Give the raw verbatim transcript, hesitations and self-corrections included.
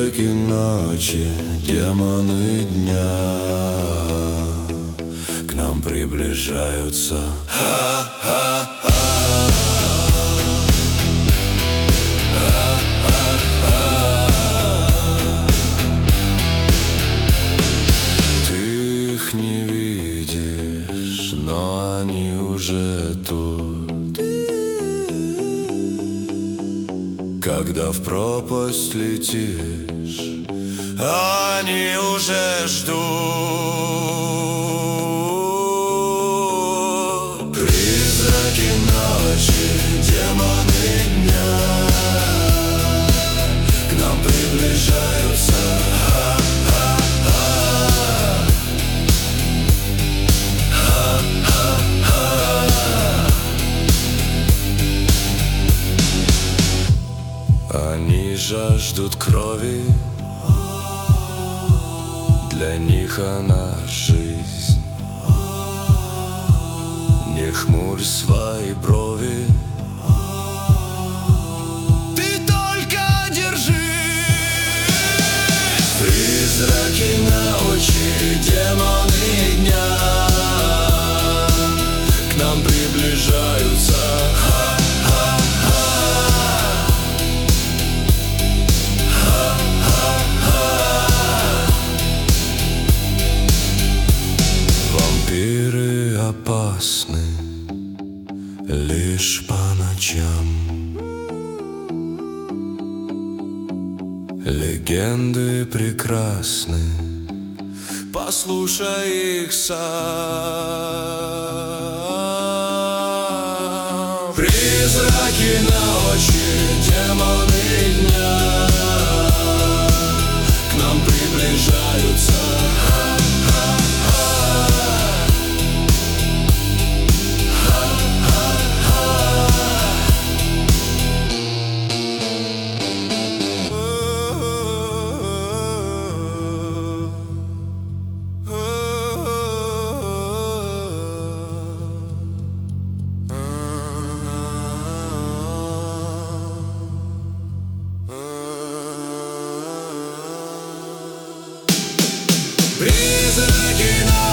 Призраки ночи, демоны дня к нам приближаются. Ха-ха-ха. Ты их не видишь, но они уже тут. Когда в пропасть летишь, они уже ждут. Призраки ночи, демоны дня к нам приближаются. Они жаждут крови, для них она жизнь. Не хмурь свои брови, ты только держись. Призраки ночи, демоны дня к нам приближаются. Вампиры опасны лишь по ночам. Легенды прекрасны, послушай их сам. Призраки ночи, демоны дня к нам приближаются. Призраки